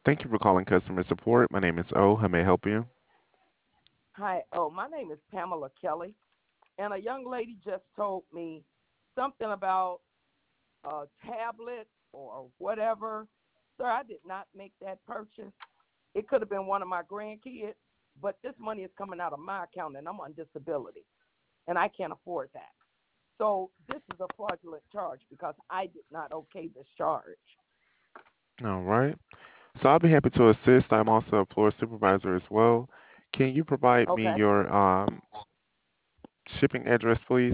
Thank you for calling customer support. My name is O. How may I help you? Hi. Oh, my name is Pamela Kelly, and a young lady just told me something about a tablet or whatever. Sir, I did not make that purchase. It could have been one of my grandkids, but this money is coming out of my account, and I'm on disability, and I can't afford that. So this is a fraudulent charge because I did not okay this charge. All right. So I'll be happy to assist. I'm also a floor supervisor as well. Can you provide me Okay. your shipping address, please?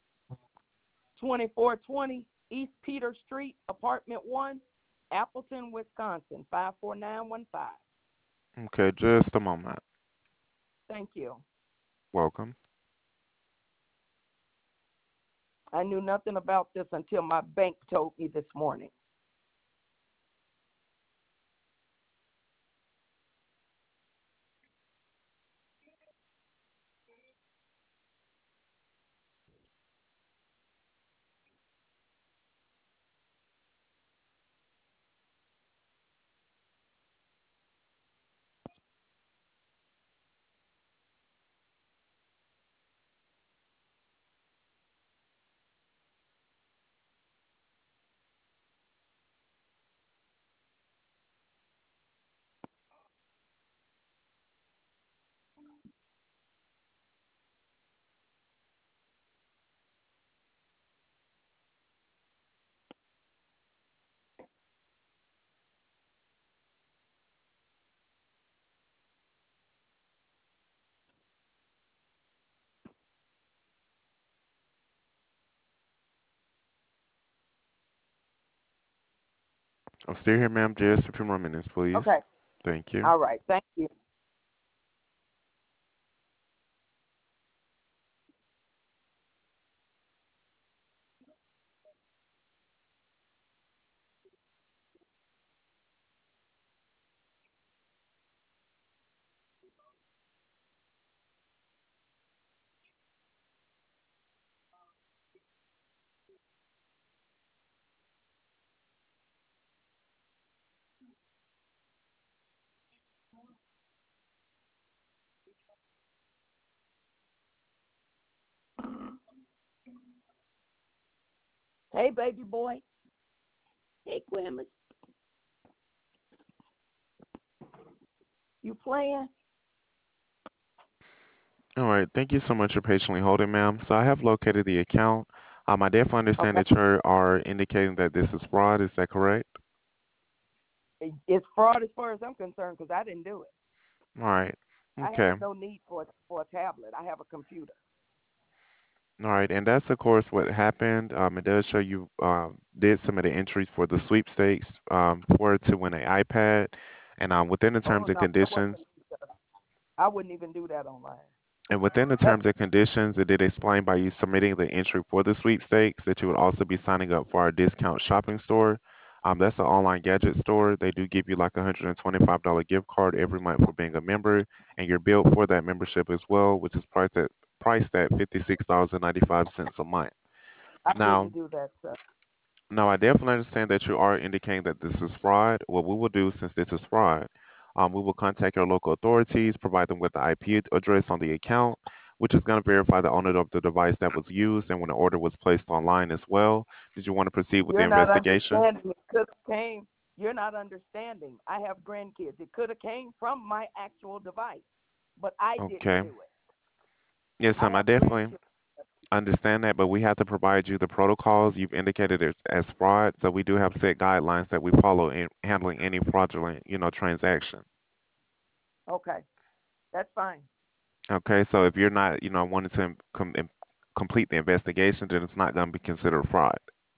2420 East Peter Street, Apartment 1, Appleton, Wisconsin, 54915. Okay, just a moment. Thank you. Welcome. I knew nothing about this until my bank told me this morning. I'm still here, ma'am. Just a few more minutes, please. Okay. Thank you. All right. Thank you. Hey, baby boy. Hey, Grandma. You playing? All right. Thank you so much for patiently holding, ma'am. So I have located the account. I definitely understand Okay. that you are indicating that this is fraud. Is that correct? It's fraud as far as I'm concerned because I didn't do it. All right. I Okay. have no need for a tablet. I have a computer. All right, and that's of course what happened. It does show you did some of the entries for the sweepstakes for to win an iPad, and within the Oh terms and no, that wasn't conditions, me, sir. I wouldn't even do that online. That's it did explain by you submitting the entry for the sweepstakes that you would also be signing up for our discount shopping store. That's an online gadget store. They do give you like a $125 gift card every month for being a member, and you're billed for that membership as well, which is priced at $56.95 a month. I Now, wouldn't do that, sir. No, I definitely understand that you are indicating that this is fraud. What we will do, since this is fraud, we will contact your local authorities, provide them with the IP address on the account, which is going to verify the owner of the device that was used and when the order was placed online as well. Did you want to proceed with the You're not investigation? understanding. It could have came. You're not understanding. I have grandkids. It could have came from my actual device, but I didn't Okay. do it. Yes, I I have definitely grandchildren. understand that, but we have to provide you the protocols. You've indicated it as fraud, so we do have set guidelines that we follow in handling any fraudulent, transaction. Okay, that's fine. Okay, so if you're not, wanting to complete the investigation, then it's not going to be considered fraud.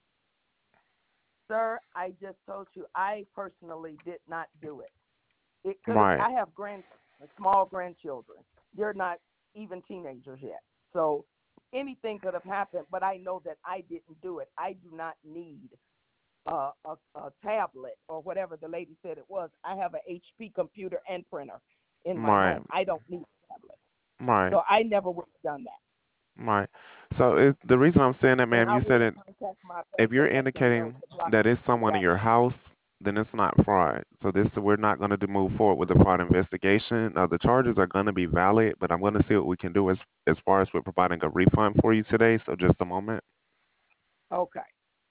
Sir, I just told you I personally did not do it. It could have. Right. I have small grandchildren. They're not even teenagers yet. So anything could have happened, but I know that I didn't do it. I do not need a tablet or whatever the lady said it was. I have a HP computer and printer in my Right. home. I don't need a tablet. Right. So I never would have done that. Right. So the reason I'm saying that, And ma'am, I you said will it. contact my If bank you're and let them know indicating to block that it's me from someone in that. your house, then it's not fraud. So this we're not going to move forward with the fraud investigation. The charges are going to be valid, but I'm going to see what we can do as far as with providing a refund for you today. So just a moment. Okay.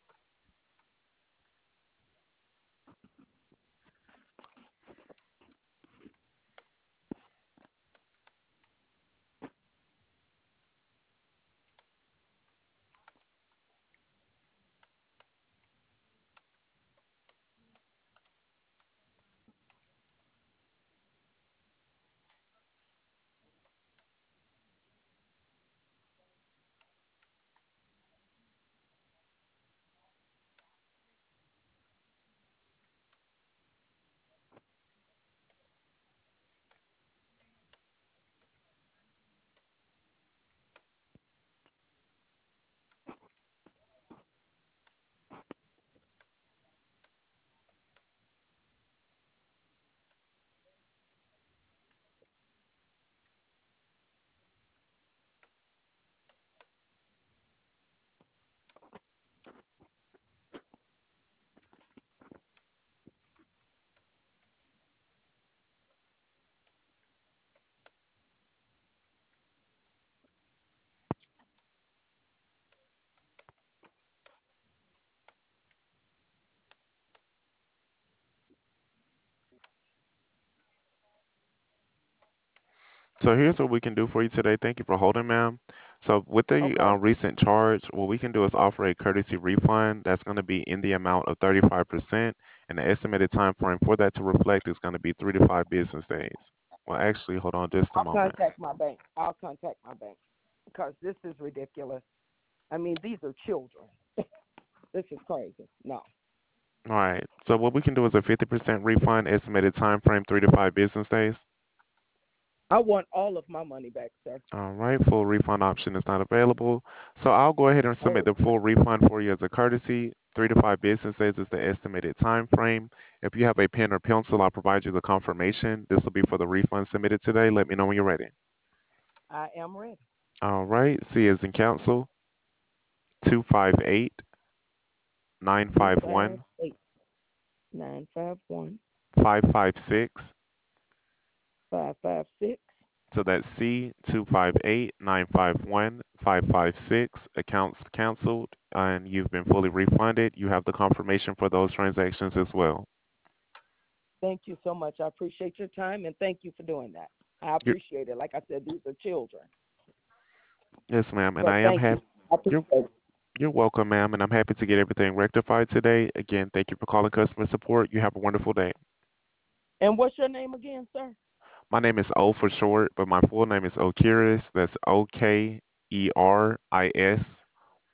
So here's what we can do for you today. Thank you for holding, ma'am. So with the Okay. recent charge, what we can do is offer a courtesy refund that's going to be in the amount of 35%, and the estimated time frame for that to reflect is going to be 3 to 5 business days. Well, actually, hold on just a I'll moment. contact my bank. I'll contact my bank because this is ridiculous. I mean, these are children. This is crazy. No. All right. So what we can do is a 50% refund, estimated time frame 3 to 5 business days. I want all of my money back, sir. All right, full refund option is not available. So I'll go ahead and submit Oh, the full refund for you as a courtesy. 3 to 5 business days is the estimated time frame. If you have a pen or pencil, I'll provide you the confirmation. This will be for the refund submitted today. Let me know when you're ready. I am ready. All right, C is in council, 258 nine Two five five one eight 951 556. 556. So that's C 258 951 556. Accounts canceled and you've been fully refunded. You have the confirmation for those transactions as well. Thank you so much. I appreciate your time and thank you for doing that. I You're, appreciate it. Like I said, these are children. yes, ma'am, and But I am thank you. happy. I appreciate You're it. you're welcome, ma'am, and I'm happy to get everything rectified today. Again, thank you for calling customer support. You have a wonderful day. And what's your name again, sir? My name is O for short, but my full name is Okiris. That's Okeris.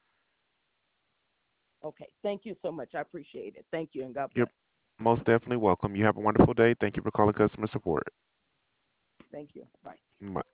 Okay. Thank you so much. I appreciate it. Thank you and God You're bless. most definitely welcome. You have a wonderful day. Thank you for calling customer support. Thank you. Bye. Bye.